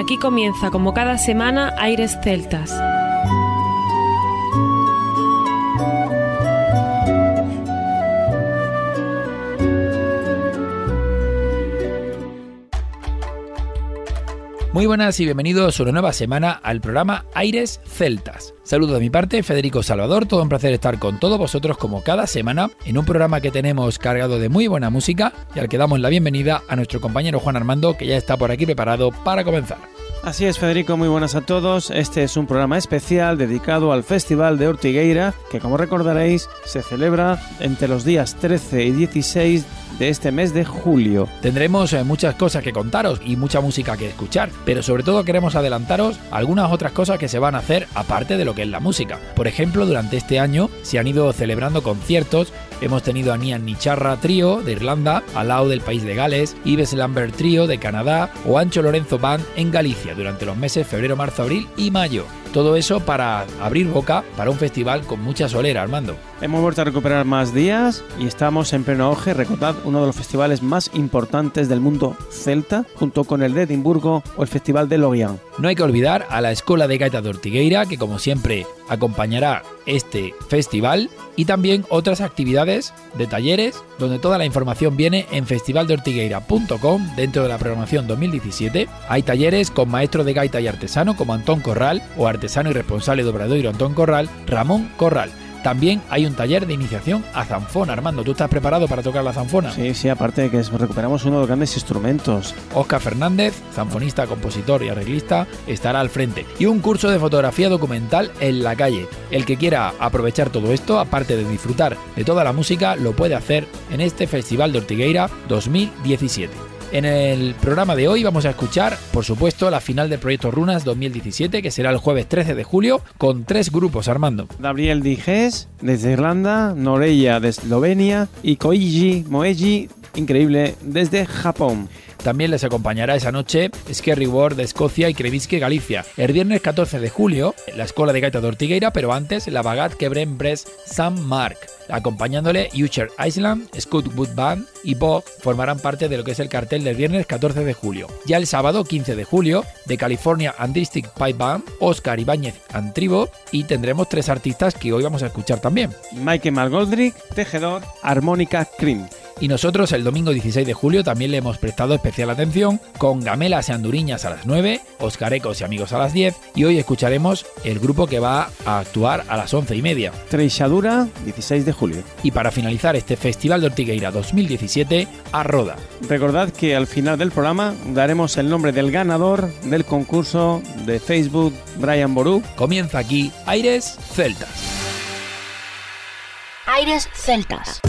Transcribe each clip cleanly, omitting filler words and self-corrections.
Aquí comienza, como cada semana, Aires Celtas. Muy buenas y bienvenidos una nueva semana al programa Aires Celtas. Saludos de mi parte, Federico Salvador, todo un placer estar con todos vosotros como cada semana en un programa que tenemos cargado de muy buena música y al que damos la bienvenida a nuestro compañero Juan Armando, que ya está por aquí preparado para comenzar. Así es, Federico, muy buenas a todos. Este es un programa especial dedicado al Festival de Ortigueira, que como recordaréis se celebra entre los días 13 y 16 de este mes de julio. Tendremos muchas cosas que contaros y mucha música que escuchar, pero sobre todo queremos adelantaros algunas otras cosas que se van a hacer aparte de lo que es la música. Por ejemplo, durante este año se han ido celebrando conciertos. Hemos tenido a Nian Nicharra Trío de Irlanda, al lado del país de Gales, Yves Lambert Trío de Canadá o Ancho Lorenzo Band en Galicia durante los meses febrero, marzo, abril y mayo. Todo eso para abrir boca para un festival con mucha solera, Armando. Hemos vuelto a recuperar más días y estamos en pleno auge. Recordad, uno de los festivales más importantes del mundo celta, junto con el de Edimburgo o el Festival de Lorient. No hay que olvidar a la Escola de Gaita de Ortigueira, que como siempre acompañará este festival, y también otras actividades de talleres, donde toda la información viene en festivaldeortigueira.com dentro de la programación 2017. Hay talleres con maestros de gaita y artesano como Antón Corral o artesano y responsable de Obradoiro Antón Corral, Ramón Corral. También hay un taller de iniciación a zanfona. Armando, ¿tú estás preparado para tocar la zanfona? Sí, aparte de que recuperamos uno de los grandes instrumentos. Óscar Fernández, zanfonista, compositor y arreglista, estará al frente. Y un curso de fotografía documental en la calle. El que quiera aprovechar todo esto, aparte de disfrutar de toda la música, lo puede hacer en este Festival de Ortigueira 2017. En el programa de hoy vamos a escuchar, por supuesto, la final del Proyecto Runas 2017, que será el jueves 13 de julio, con 3 grupos, Armando. Gabriel Dijes, desde Irlanda, Noreia, de Eslovenia, y Koichi Moeji, increíble, desde Japón. También les acompañará esa noche Skerry Ward de Escocia y Kreviske Galicia. El viernes 14 de julio, la Escola de Gaita de Ortigueira, pero antes la Bagat Quebren Brest San Marc. Acompañándole Ucher Island, Scott Wood Band y Bog formarán parte de lo que es el cartel del viernes 14 de julio. Ya el sábado 15 de julio, de California Andristic Pipe Band, Oscar Ibáñez and Tribo, y tendremos 3 artistas que hoy vamos a escuchar también. Michael McGoldrick, tejedor, armónica Cream. Y nosotros el domingo 16 de julio también le hemos prestado especial atención con Gamelas y Anduriñas a las 9, Oscarecos y Amigos a las 10, y hoy escucharemos el grupo que va a actuar a las 11:30. Treixadura, 16 de julio. Y para finalizar este Festival de Ortigueira 2017, a Roda. Recordad que al final del programa daremos el nombre del ganador del concurso de Facebook Brian Boru. Comienza aquí Aires Celtas. Aires Celtas.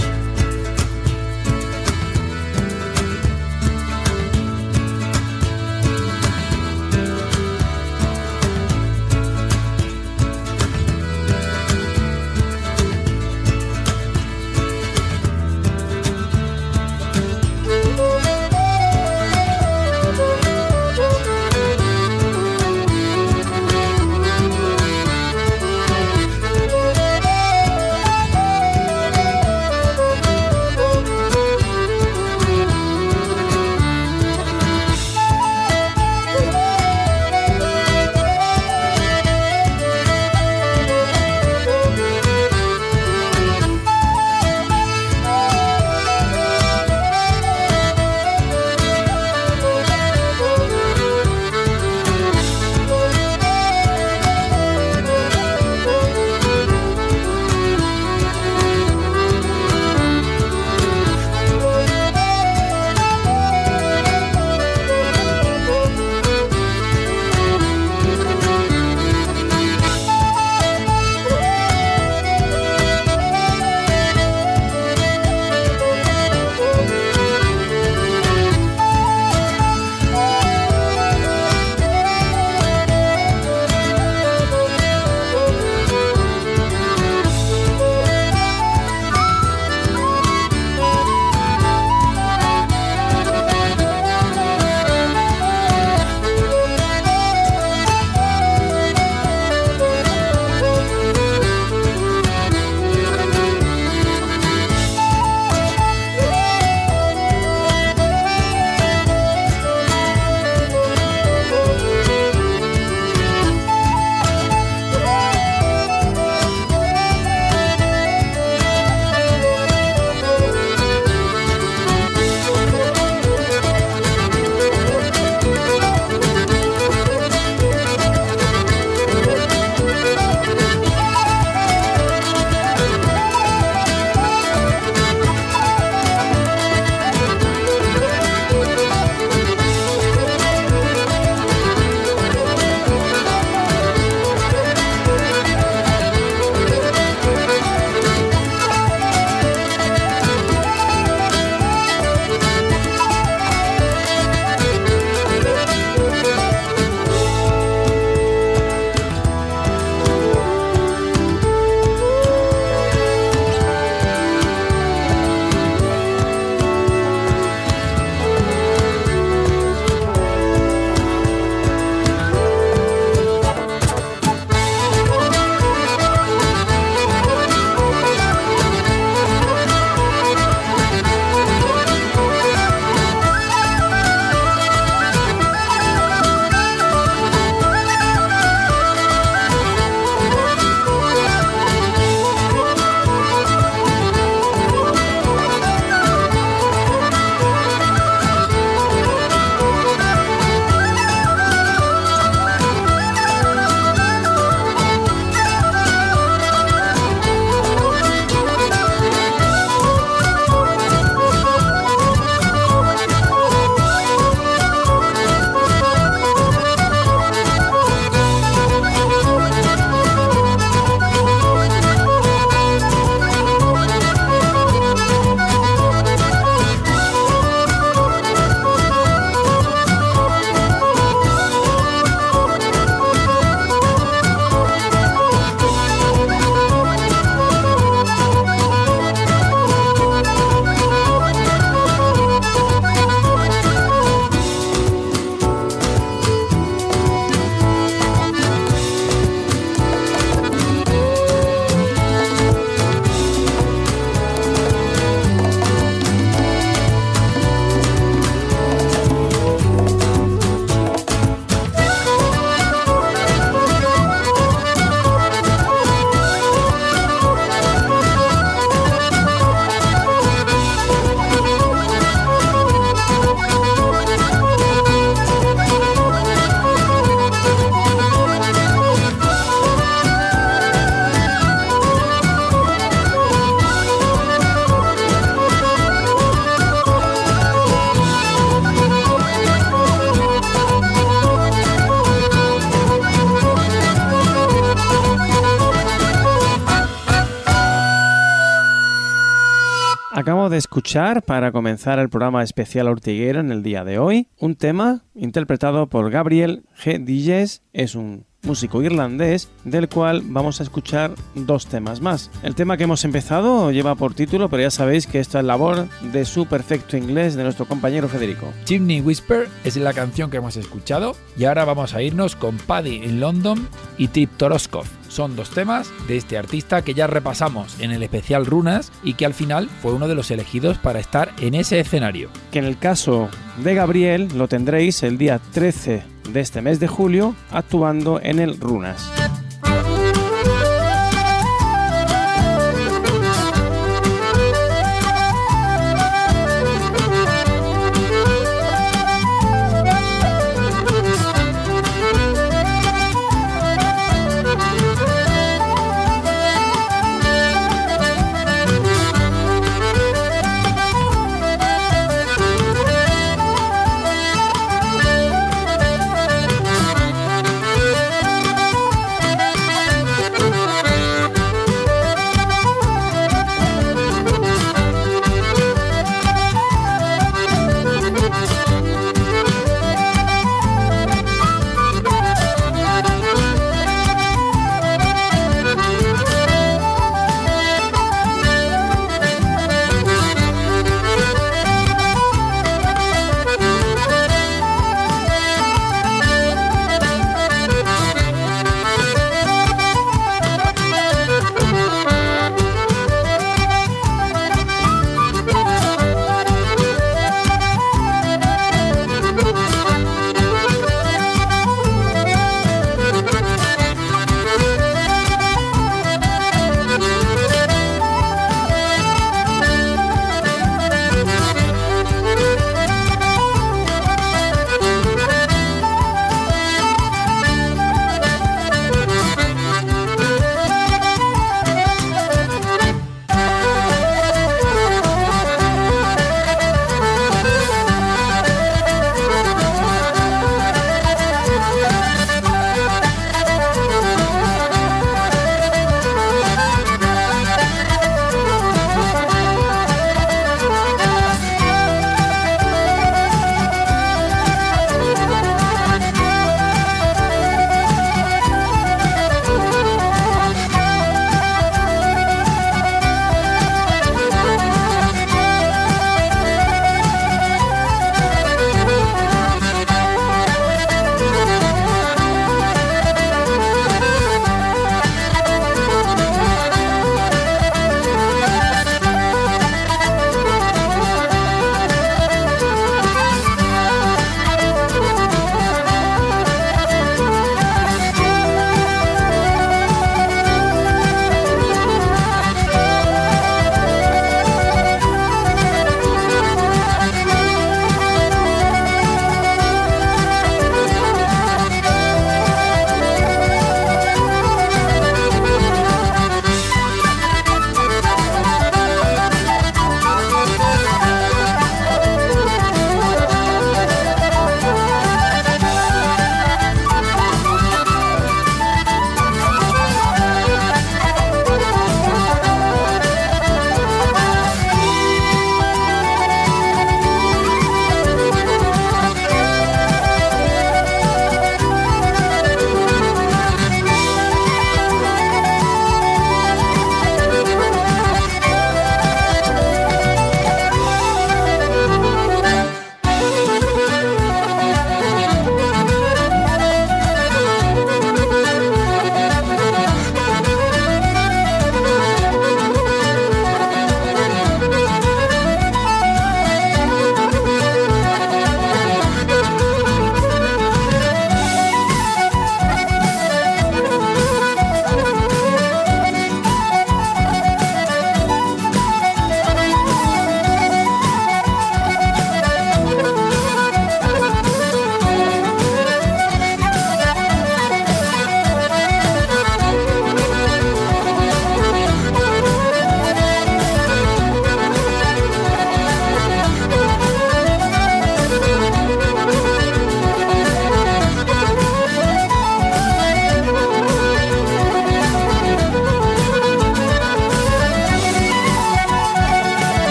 Acabo de escuchar, para comenzar el programa especial Ortigueira en el día de hoy, un tema interpretado por Gabriel G. Dilles. Es un músico irlandés del cual vamos a escuchar dos temas más. El tema que hemos empezado lleva por título, pero ya sabéis que esto es labor de su perfecto inglés de nuestro compañero Federico. Chimney Whisper es la canción que hemos escuchado y ahora vamos a irnos con Paddy in London y Tip Toroskov. Son dos temas de este artista que ya repasamos en el especial Runas y que al final fue uno de los elegidos para estar en ese escenario. Que en el caso de Gabriel lo tendréis el día 13 de este mes de julio actuando en el Runas.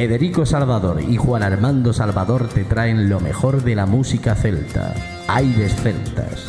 Federico Salvador y Juan Armando Salvador te traen lo mejor de la música celta. Aires Celtas.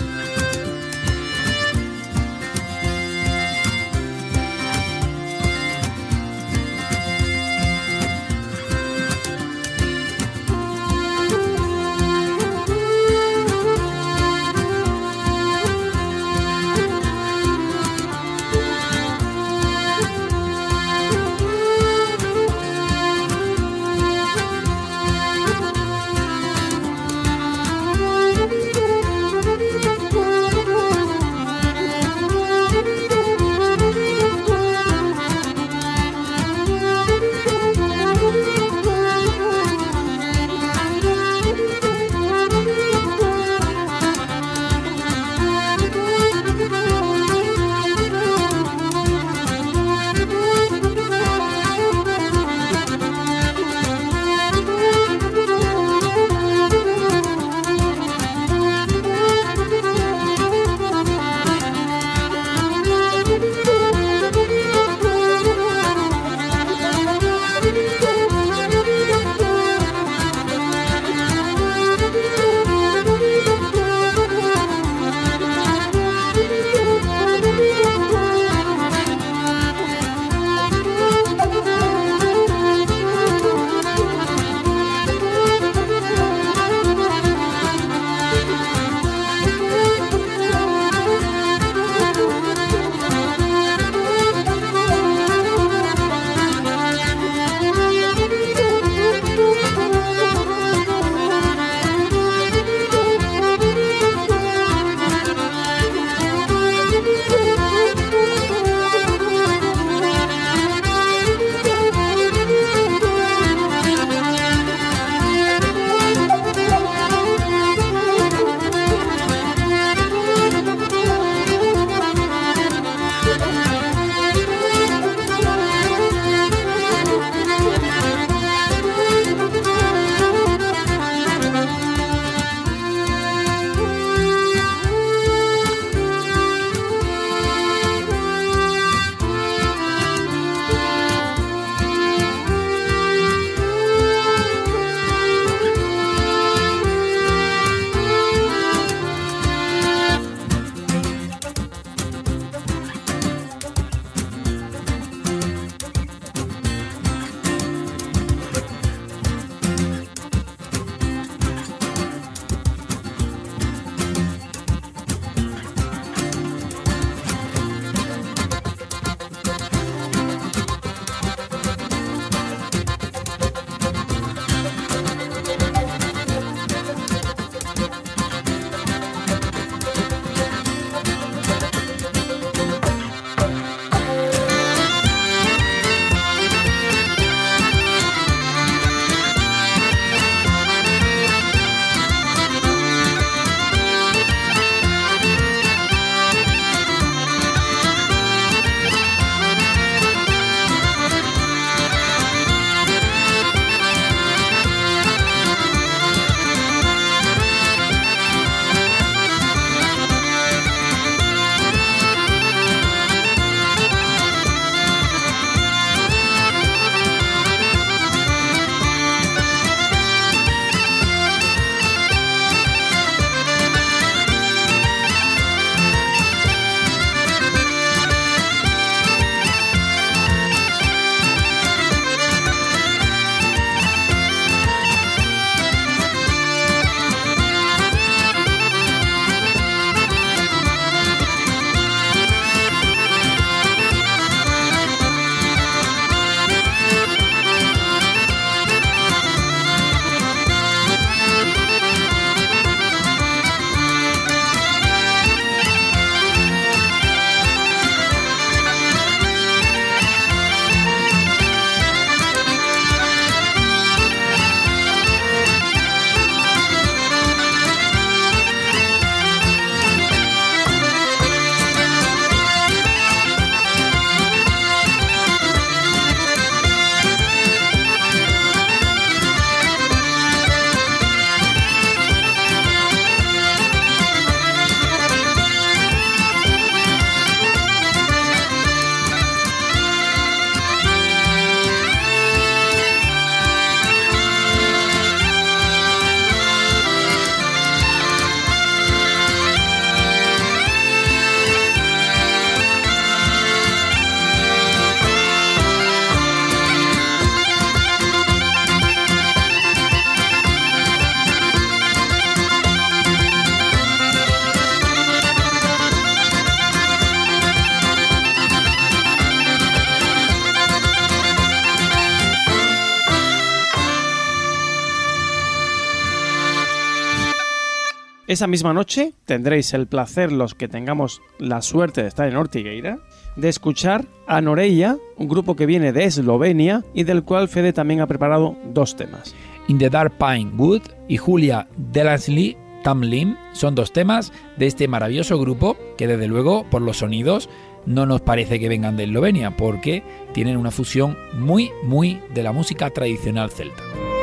Esa misma noche tendréis el placer, los que tengamos la suerte de estar en Ortigueira, de escuchar a Noreia, un grupo que viene de Eslovenia y del cual Fede también ha preparado 2 temas. In the Dark Pine Wood y Julia Delansley Tamlin son 2 temas de este maravilloso grupo que desde luego por los sonidos no nos parece que vengan de Eslovenia porque tienen una fusión muy de la música tradicional celta.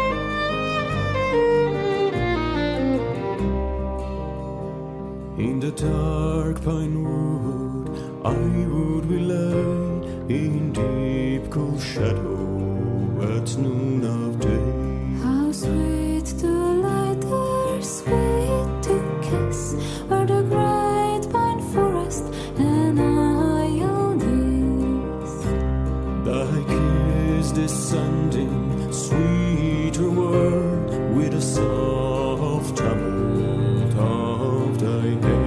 In the dark pine wood, I would we lay in deep cool shadow at noon of day. How sweet to light or sweet to kiss, where the great pine forest and isle is. Thy kiss descending, sweeter word, with a soft tumult of thy hair.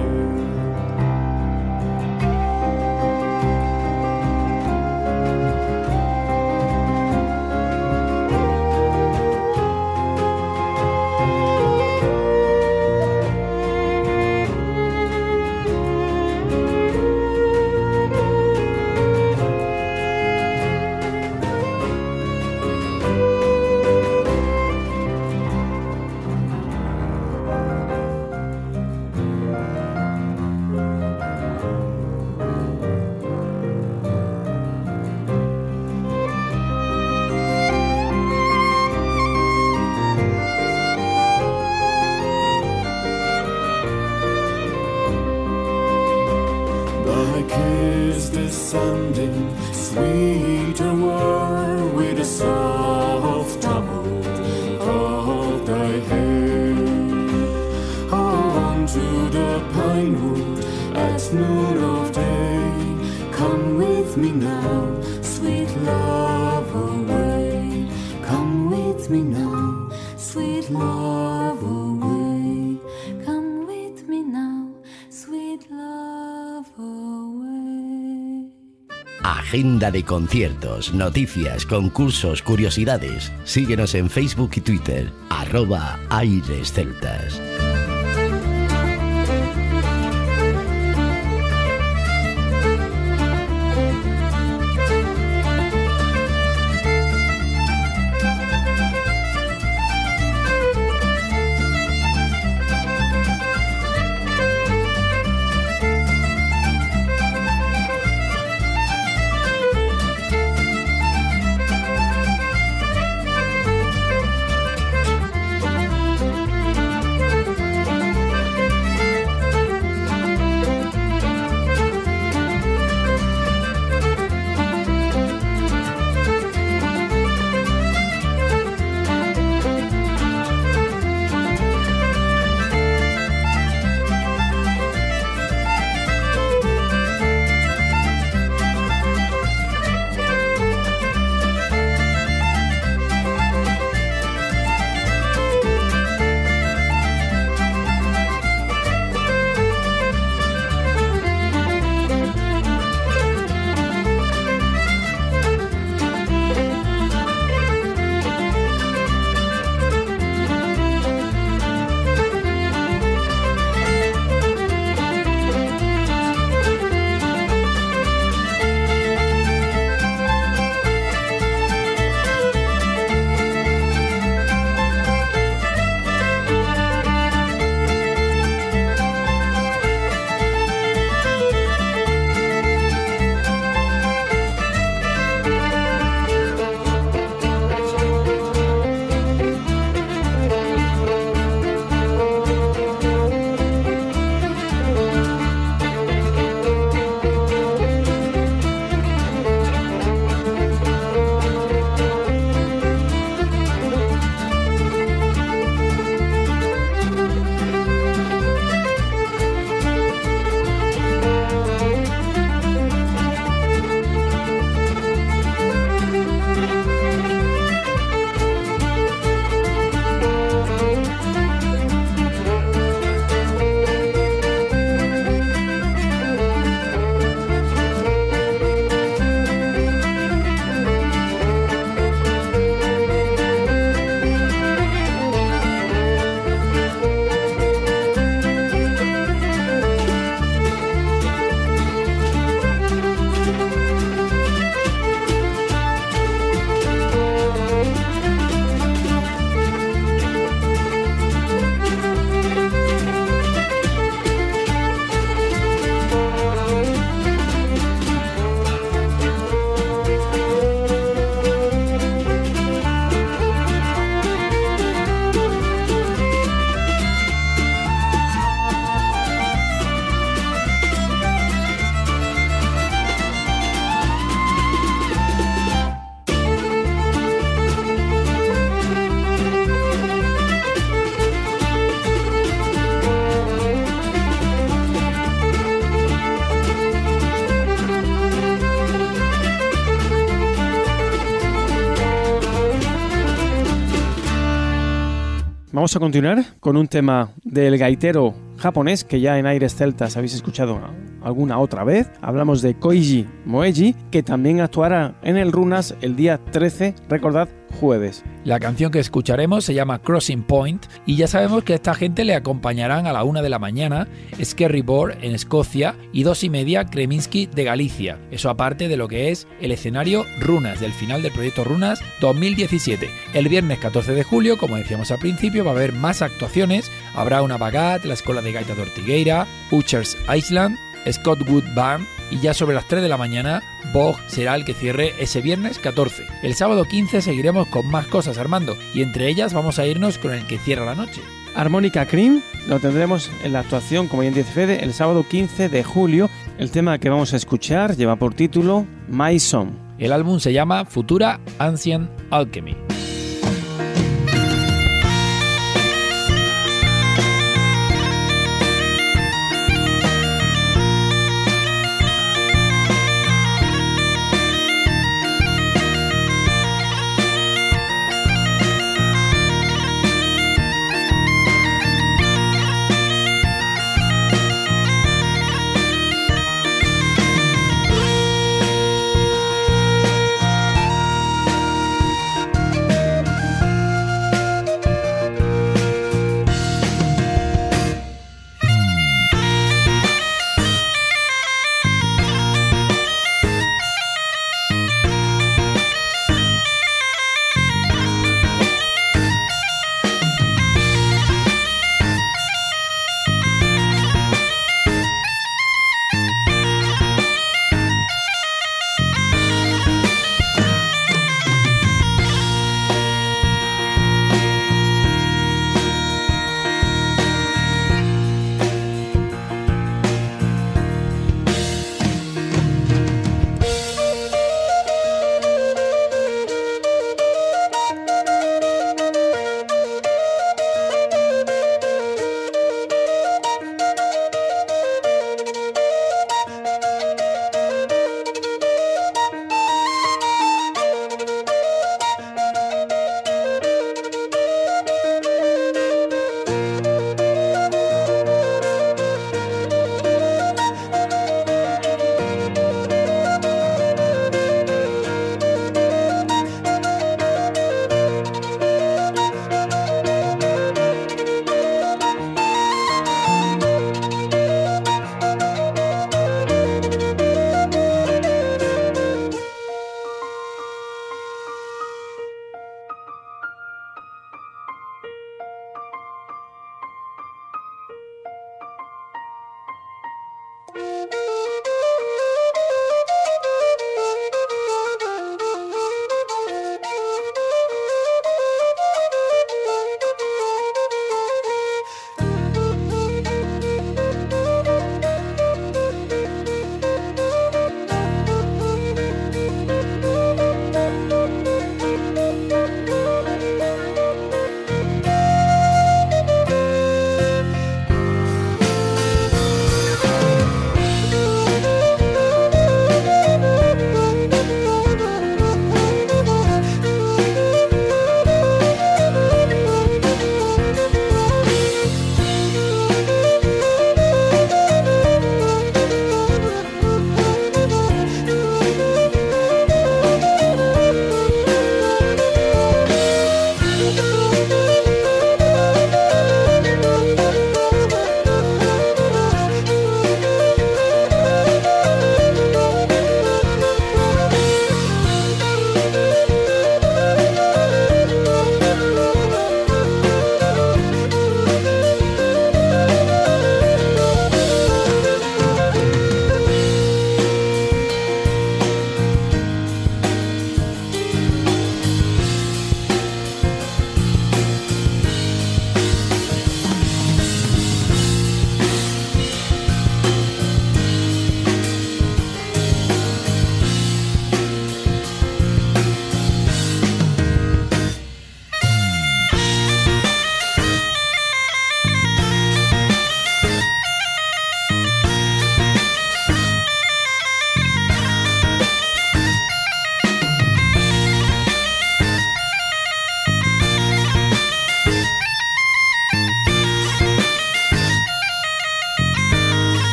Descending, sweeter word with a soft tumult of thy hair. On to the pine wood at noon of day. Come with me now, sweet love away. Come with me now, sweet love away. Come with me now, sweet love away. Agenda de conciertos, noticias, concursos, curiosidades. Síguenos en Facebook y Twitter, @airesceltas. Vamos a continuar con un tema del gaitero japonés que ya en Aires Celtas habéis escuchado alguna otra vez. Hablamos de Koichi Moeji, que también actuará en el Runas el día 13, recordad, jueves. La canción que escucharemos se llama Crossing Point y ya sabemos que a esta gente le acompañarán a la 1 de la mañana Skerryborg en Escocia y 2:30 Kreminski de Galicia. Eso aparte de lo que es el escenario Runas, del final del proyecto Runas 2017. El viernes 14 de julio, como decíamos al principio, va a haber más actuaciones. Habrá una Bagat, la Escuela de Gaita de Ortigueira, Butchers Island, Scott Wood Band y ya sobre las 3 de la mañana Bog será el que cierre ese viernes 14. El sábado 15 seguiremos con más cosas, Armando, y entre ellas vamos a irnos con el que cierra la noche. Armónica Cream lo tendremos en la actuación, como bien dice Fede, el sábado 15 de julio. El tema que vamos a escuchar lleva por título My Song. El álbum se llama Futura Ancient Alchemy.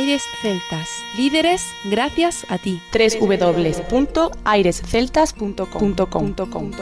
Aires Celtas. Líderes, gracias a ti. www.airesceltas.com.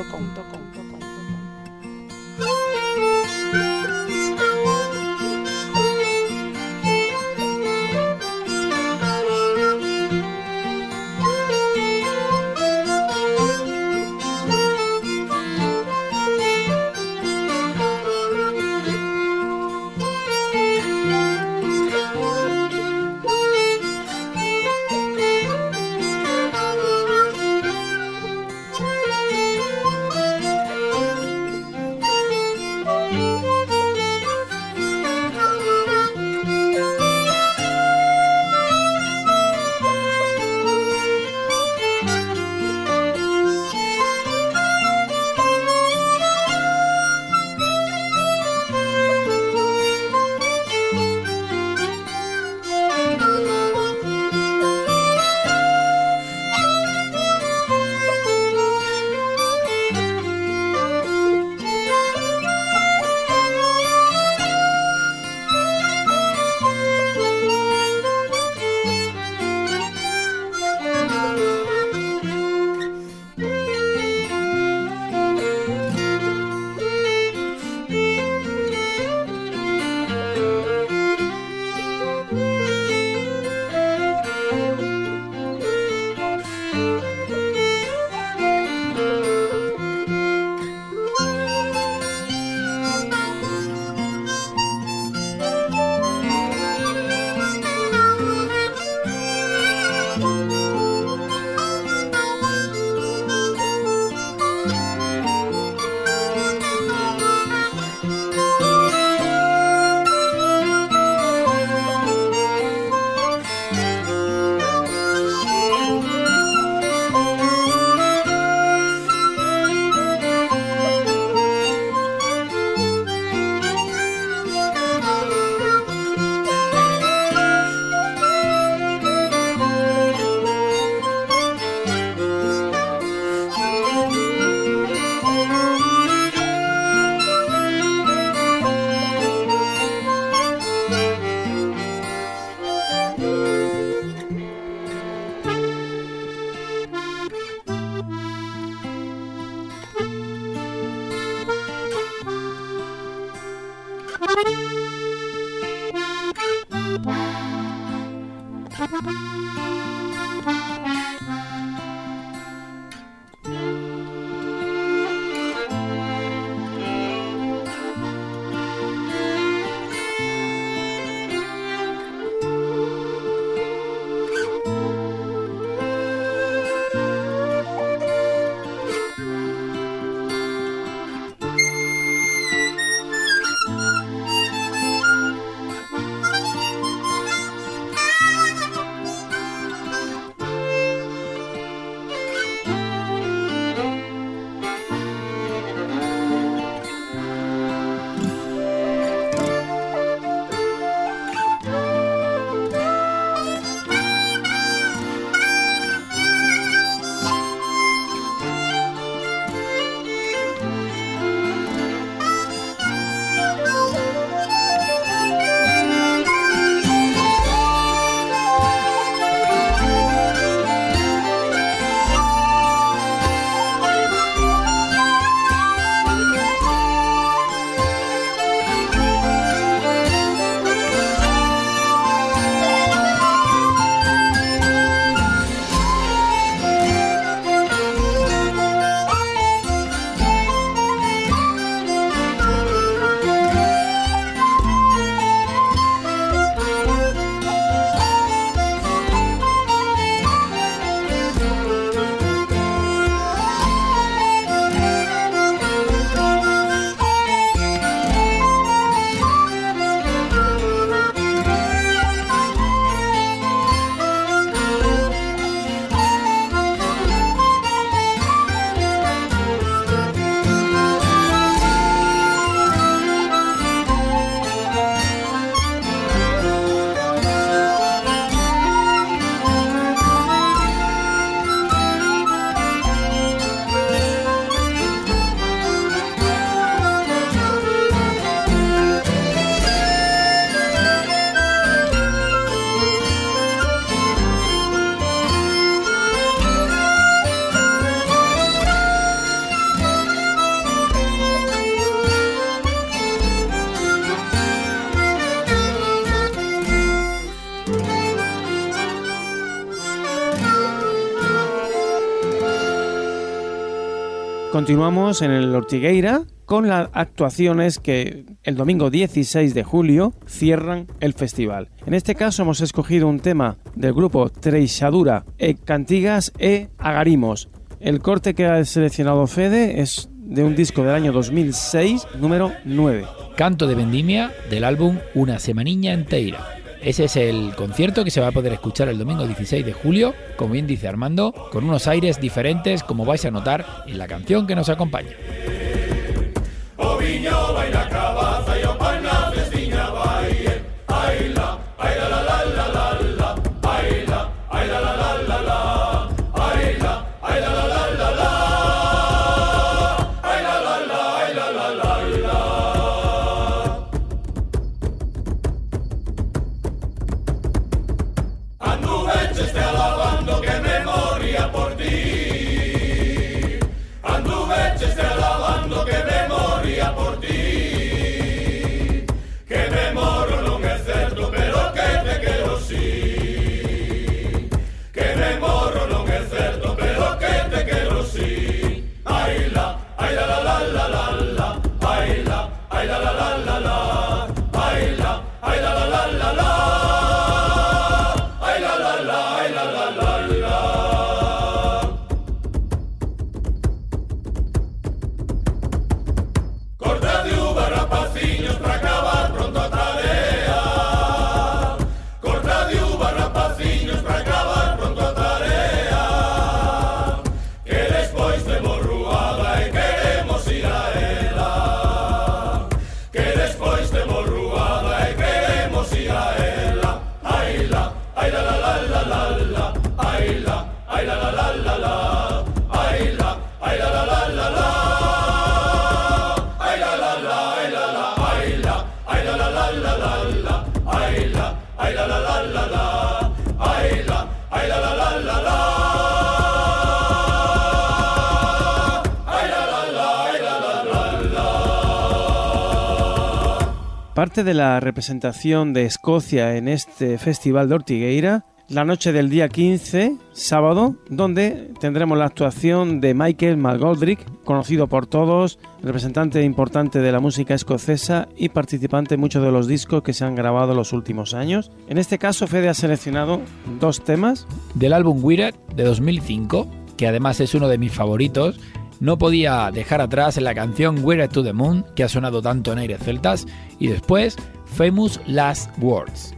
continuamos en el Ortigueira con las actuaciones que el domingo 16 de julio cierran el festival. En este caso hemos escogido un tema del grupo Treixadura e Cantigas e Agarimos. El corte que ha seleccionado Fede es de un disco del año 2006, número 9. Canto de Vendimia, del álbum Una Semaniña Enteira. Ese es el concierto que se va a poder escuchar el domingo 16 de julio, como bien dice Armando, con unos aires diferentes, como vais a notar en la canción que nos acompaña. O viño vai na cabaza e o pan na festiña vai. Ai la la la la la la. Ai la la la la la. Ai la la la la la. Ai la la la la la. Anduveche este alabando que me moría por ti. Anduveche este alabando que me moría por ti. Que me morro non é certo, pero que te quero sí. Que me morro non é certo, pero que te quero sí. Ai la la la la la la. Ai la la la la la. Ai la la la la la. Ai la la la la la. Corta de uva, rapaciños, para acabar pronto a tarea. Corta de uva, rapaciños, para acabar pronto a tarea. Que despois temos ruada e queremos ir a ela. Que despois temos ruada e queremos ir a ela. Ai la la la la la. Ai la la la la la. Ai la la la la la. Parte de la representación de Escocia en este festival de Ortigueira, la noche del día 15, sábado, donde tendremos la actuación de Michael McGoldrick, conocido por todos, representante importante de la música escocesa y participante en muchos de los discos que se han grabado en los últimos años. En este caso, Fede ha seleccionado dos temas. Del álbum Wired de 2005, que además es uno de mis favoritos, no podía dejar atrás la canción Wired to the Moon, que ha sonado tanto en aires celtas, y después Famous Last Words.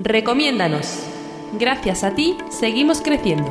Recomiéndanos. Gracias a ti, seguimos creciendo.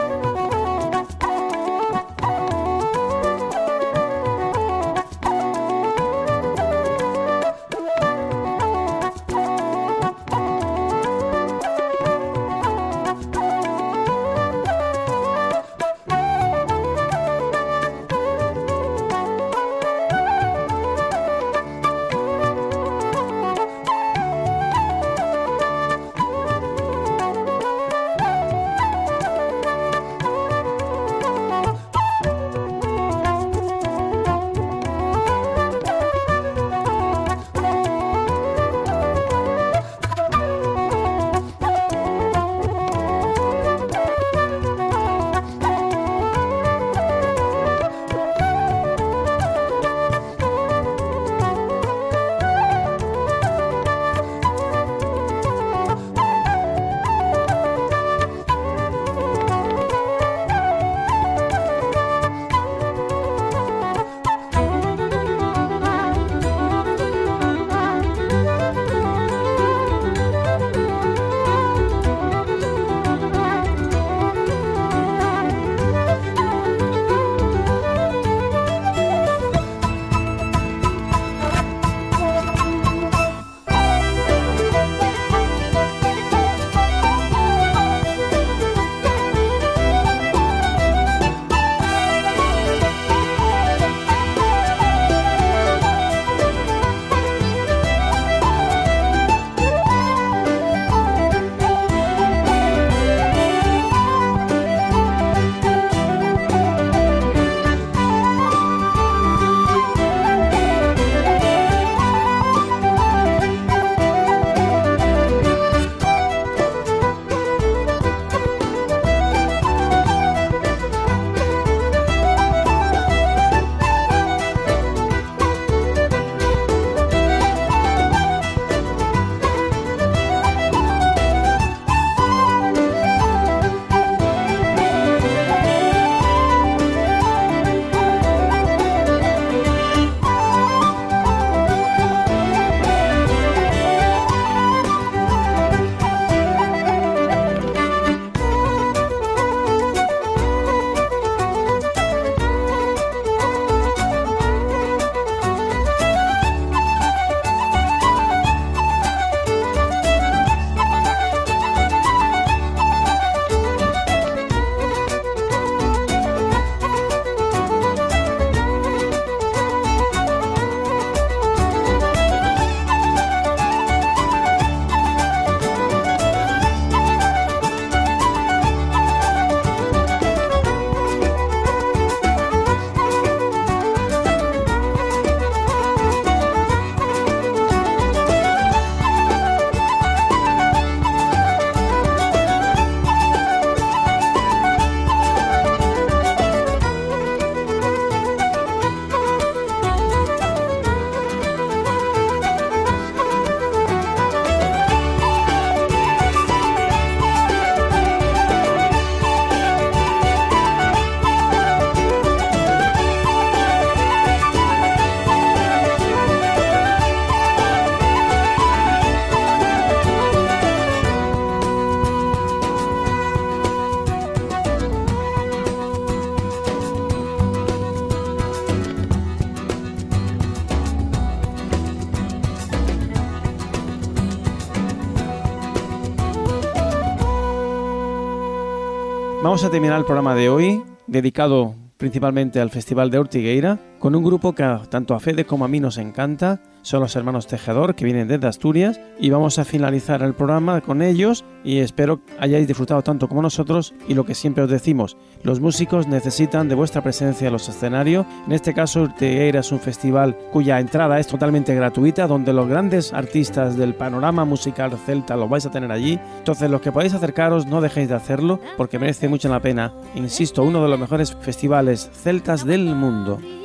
Vamos a terminar el programa de hoy, dedicado principalmente al Festival de Ortigueira, con un grupo que tanto a Fede como a mí nos encanta. Son los hermanos Tejedor, que vienen desde Asturias, y vamos a finalizar el programa con ellos y espero hayáis disfrutado tanto como nosotros. Y lo que siempre os decimos, los músicos necesitan de vuestra presencia en los escenarios. En este caso, Ortigueira es un festival cuya entrada es totalmente gratuita, donde los grandes artistas del panorama musical celta los vais a tener allí. Entonces, los que podáis acercaros, no dejéis de hacerlo, porque merece mucho la pena. Insisto, uno de los mejores festivales celtas del mundo.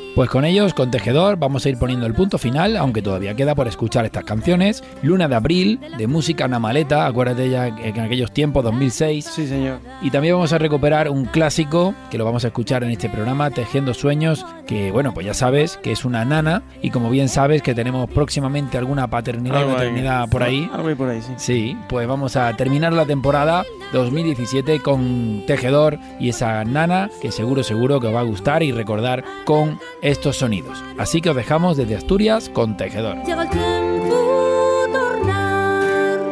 Pues con ellos, con Tejedor, vamos a ir poniendo el punto final, aunque todavía queda por escuchar estas canciones. Luna de Abril, de música Namaleta, acuérdate ya en aquellos tiempos, 2006. Sí, señor. Y también vamos a recuperar un clásico, que lo vamos a escuchar en este programa, Tejiendo Sueños, que bueno, pues ya sabes que es una nana, y como bien sabes que tenemos próximamente alguna paternidad o maternidad por ahí. Algo por ahí, sí. Sí, pues vamos a terminar la temporada 2017 con Tejedor y esa nana que seguro que os va a gustar y recordar con estos sonidos. Así que os dejamos desde Asturias con Tejedor. Llega el tiempo tornar.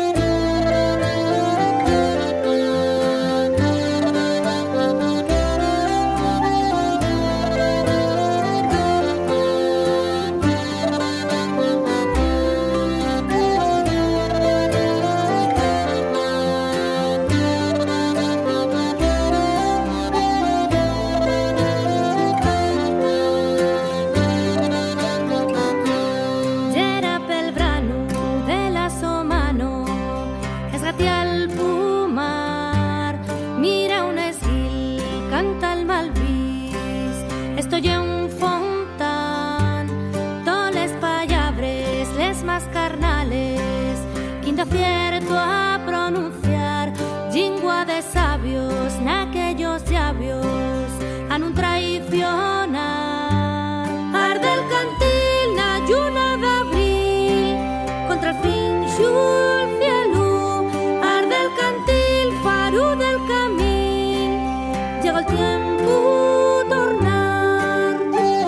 Era pel brano de la somano, esgati al fumar. Mira un esquil, canta el malvis. Estoy en un fontan, todos les payabres, les más carnales. Quinto acierto a pronunciar, lingua de sabios, naquellos llavios, han un traicionar. Arde el cantil, na lluna d'abril, contra el fin xul cielo. Arde el cantil, faro del camí, llega el tiempo tornar.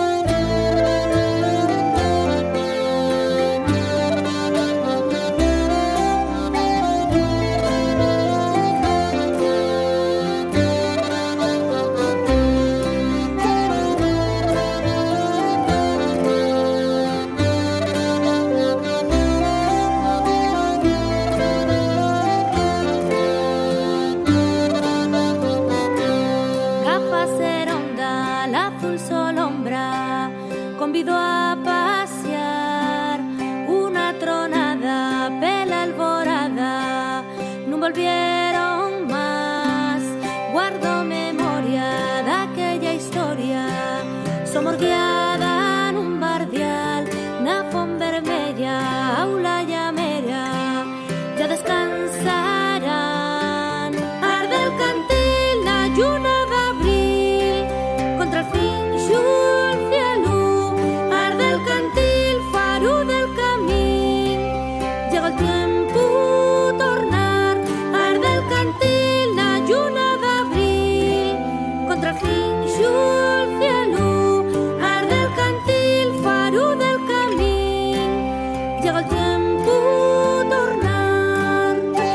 Gafas seronda, la azul solombra, convido a pasear. Una tronada, pela alborada, no volvieron más. Guardo memoria de aquella historia, somos guiada en un bardial, na font vermella, aula llamera, ya descansarán. Arde el cantil, la lluna d'abril, contra el fin xul cielo. Arde el cantil, faro del camí, llega el tiempo tornar. Arde el cantil, la lluna d'abril, contra el fin xul cielo. Arde el cantil, faro del camí, llega el tiempo tornar.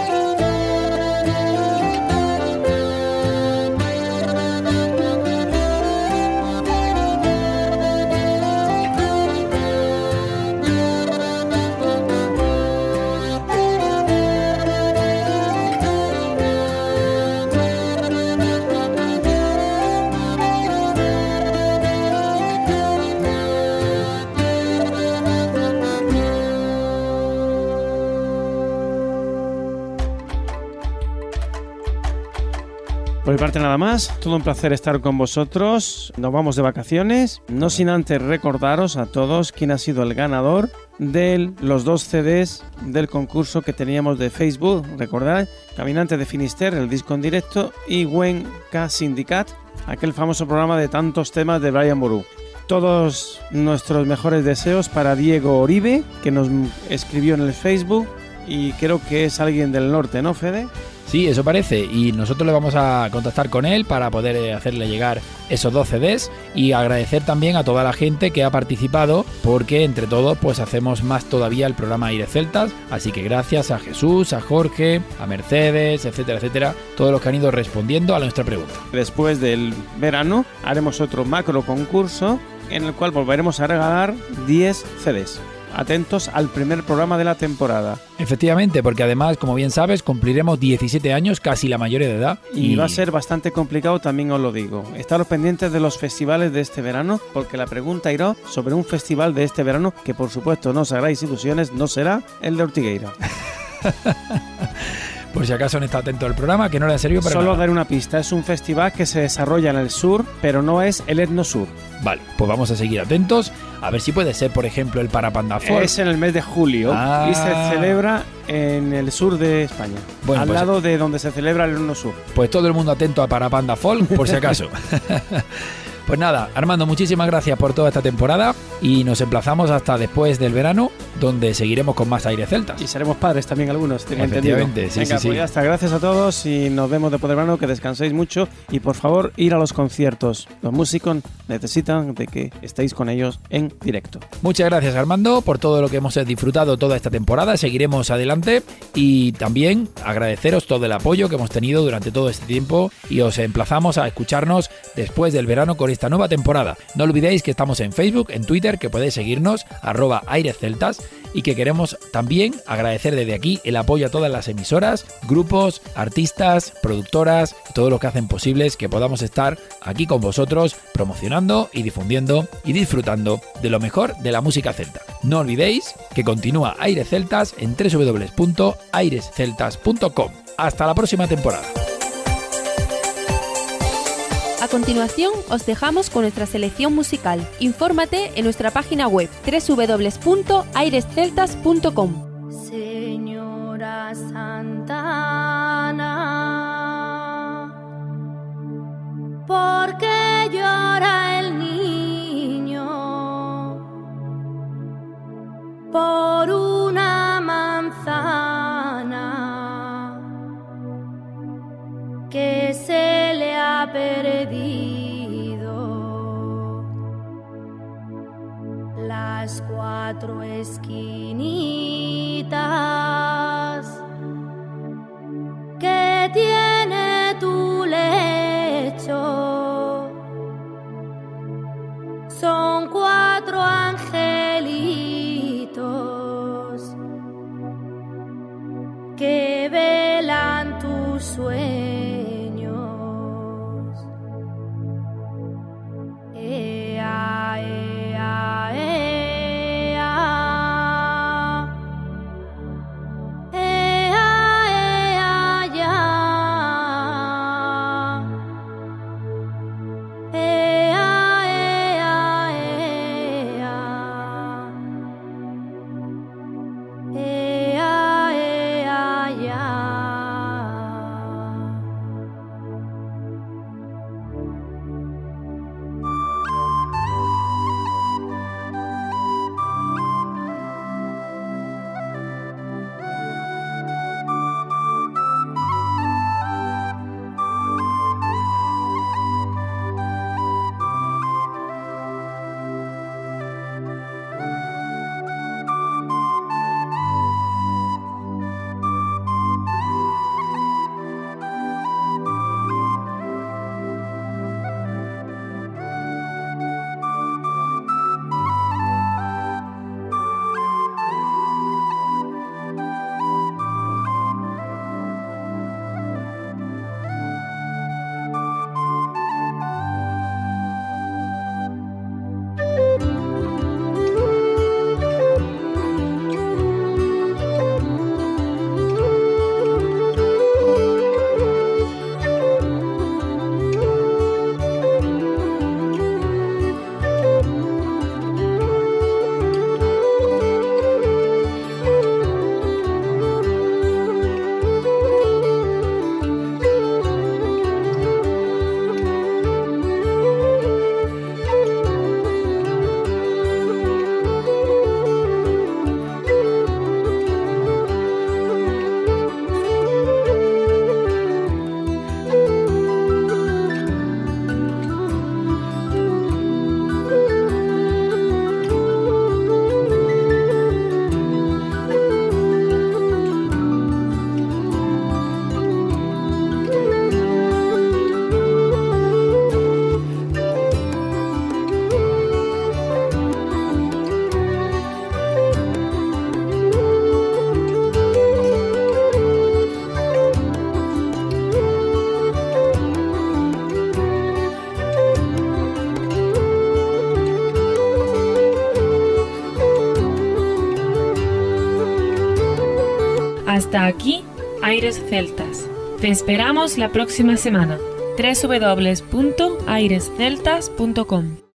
Por mi parte nada más, todo un placer estar con vosotros. Nos vamos de vacaciones, no sin antes recordaros a todos quién ha sido el ganador de los 2 CDs del concurso que teníamos de Facebook. Recordad, Caminante de Finisterre, el disco en directo, y Gwen K Syndicat, aquel famoso programa de tantos temas de Brian Boru. Todos nuestros mejores deseos para Diego Oribe, que nos escribió en el Facebook, y creo que es alguien del norte, ¿no, Fede? Sí, eso parece, y nosotros le vamos a contactar con él para poder hacerle llegar esos 2 CDs y agradecer también a toda la gente que ha participado, porque entre todos pues hacemos más todavía el programa Aires Celtas, así que gracias a Jesús, a Jorge, a Mercedes, etcétera, etcétera, todos los que han ido respondiendo a nuestra pregunta. Después del verano haremos otro macro concurso en el cual volveremos a regalar 10 CDs. Atentos al primer programa de la temporada. Efectivamente, porque además, como bien sabes, cumpliremos 17 años, casi la mayoría de edad. Y va a ser bastante complicado, también os lo digo. Estaros pendientes de los festivales de este verano, porque la pregunta irá sobre un festival de este verano que, por supuesto, no os hagáis ilusiones, no será el de Ortigueira. por si acaso han estado atentos al programa, que no le ha servido para Solo nada. dar una pista, es un festival que se desarrolla en el sur, pero no es el Etnosur. Vale, pues vamos a seguir atentos, a ver si puede ser, por ejemplo, el Parapanda Folk. Es en el mes de julio y se celebra en el sur de España, Bueno, al pues- lado de donde se celebra el Etnosur. Pues todo el mundo atento a Parapanda Folk, por si acaso. Pues nada, Armando, muchísimas gracias por toda esta temporada y nos emplazamos hasta después del verano, donde seguiremos con más aire celtas. Y seremos padres también algunos, tengo entendido. Efectivamente, sí, Venga, sí, pues sí. ya está, gracias a todos y nos vemos después del verano, que descanséis mucho y por favor ir a los conciertos. Los músicos necesitan de que estéis con ellos en directo. Muchas gracias, Armando, por todo lo que hemos disfrutado toda esta temporada. Seguiremos adelante y también agradeceros todo el apoyo que hemos tenido durante todo este tiempo y os emplazamos a escucharnos después del verano con esta nueva temporada. No olvidéis que estamos en Facebook, en Twitter, que podéis seguirnos, @airesceltas, y que queremos también agradecer desde aquí el apoyo a todas las emisoras, grupos, artistas, productoras, todos los que hacen posibles que podamos estar aquí con vosotros promocionando y difundiendo y disfrutando de lo mejor de la música celta. No olvidéis que continúa Aires Celtas en www.airesceltas.com. Hasta la próxima temporada. A continuación, os dejamos con nuestra selección musical. Infórmate en nuestra página web www.airesceltas.com. Señora Santana, ¿por qué llora el niño por una manzana que se le ha perdido? Las 4 esquinitas que tiene tu lecho son 4 angelitos que velan tus sueños. Ea, ea, ea. Ea, ea, ya. Ea, ea, ea. Ea, ea, ya. Hasta aquí, Aires Celtas. Te esperamos la próxima semana. www.airesceltas.com